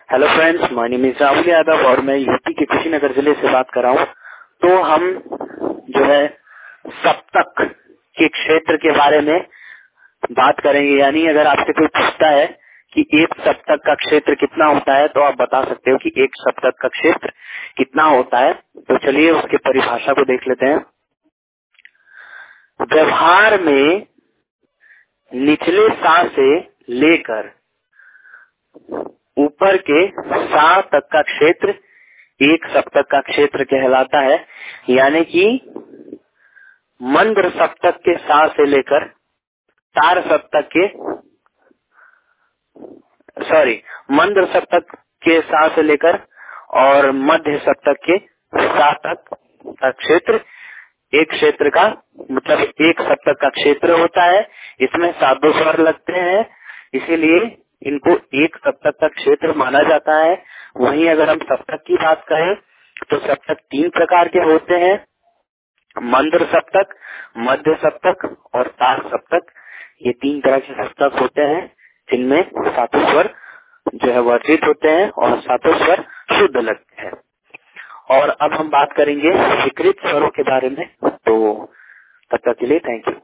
Hello friends, my name is Rahul Yadav और मैं UP के कुशीनगर जिले से बात कर रहा हूँ। तो हम जो है सप्तक के क्षेत्र के बारे में बात करेंगे। यानी अगर आपसे कोई पूछता है कि एक सप्तक का क्षेत्र कितना होता है तो आप बता सकते हो कि एक सप्तक का क्षेत्र कितना होता है। तो चलिए उसके परिभाषा को देख लेते हैं। व्यवहार में निचले सा से लेकर ऊपर के सा तक का क्षेत्र एक सप्तक का क्षेत्र कहलाता है। यानी कि मंद्र सप्तक के सा से लेकर तार सप्तक के मंद्र सप्तक के सा से लेकर और मध्य सप्तक के सा तक का क्षेत्र एक क्षेत्र का मतलब एक सप्तक का क्षेत्र होता है। इसमें साधु स्वर लगते हैं, इसीलिए इनको एक सप्तक का क्षेत्र माना जाता है। वहीं अगर हम सप्तक की बात करें तो सप्तक तीन प्रकार के होते हैं: मंद्र सप्तक, मध्य सप्तक और तार सप्तक। ये तीन तरह के सप्तक होते हैं जिनमें सातों स्वर जो है वर्जित होते हैं और सातों स्वर शुद्ध लगते हैं। और अब हम बात करेंगे विकृत स्वरों के बारे में। तो तब तक के लिए थैंक यू।